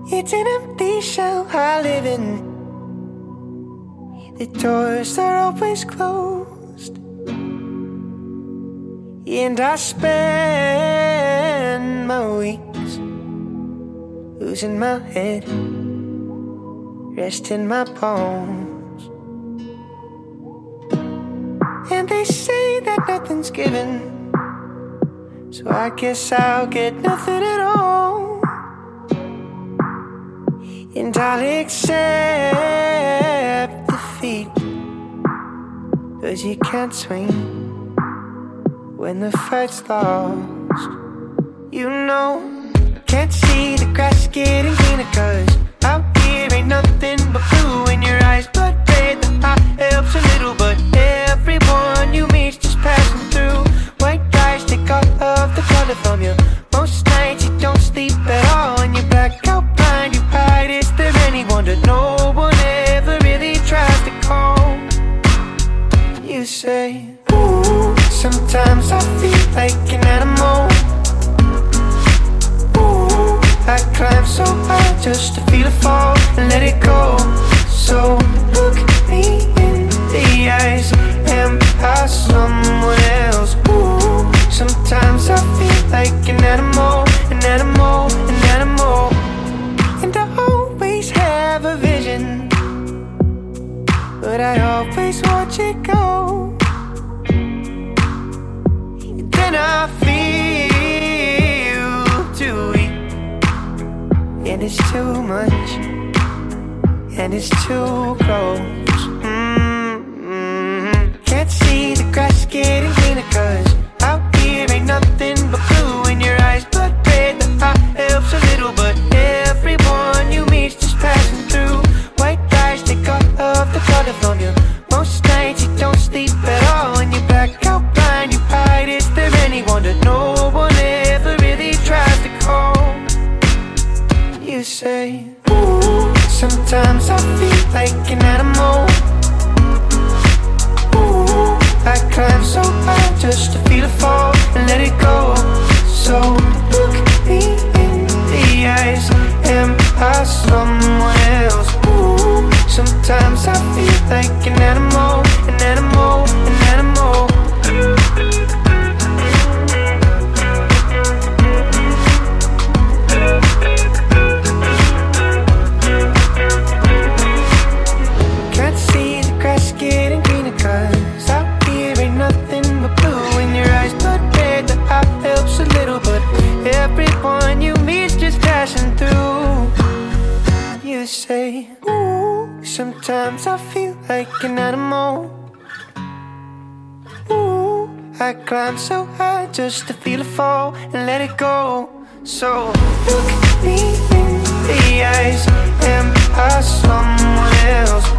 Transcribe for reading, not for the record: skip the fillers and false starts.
It's an empty shell I live in. The doors are always closed, and I spend my weeks losing my head, resting my bones. And they say that nothing's given, so I guess I'll get nothing at all. And I'll accept defeat, 'cause you can't swing when the fight's lost. You know, can't see the grass getting greener, 'cause out here ain't nothing but blue in your eyes. But red, the eye helps a little, but everyone you meet's just passing through. White guys take all of the color from you. Most nights you don't sleep at all, and you're black out blind, you hide. Is there anyone that no one ever really tries to call? You say, ooh, sometimes I feel like an animal. Ooh, I climb so high just to feel it fall and let it go. So look me in the eyes, am I someone else? Ooh, sometimes I feel like an animal, an animal, an animal. And I always have a vision, but I always watch it go. And then I feel too weak, and it's too much, and it's too close. Can't see the grass getting greener, 'cause out here ain't nothing but blue in your eyes. But red, the eye helps a little, but everyone you meet's just passing through. White guys take all of the color from you. Most nights you don't sleep at all, and you're black out blind, you hide. Is there anyone that no one ever really tries to call? You say, ooh, sometimes I feel like an animal. Ooh, I climb so high just to feel it fall and let it go. So look me in the eyes, am I someone else? Ooh, sometimes I feel like an animal, an animal, an animal. Can't see the grass getting greener, 'cause out here ain't nothing but blue in your eyes. But red, the eye helps a little, but everyone you meet's just passing through. You say, ooh, sometimes I feel like an animal. Ooh, I climb so high just to feel it fall and let it go. So look me in the eyes, am I someone else?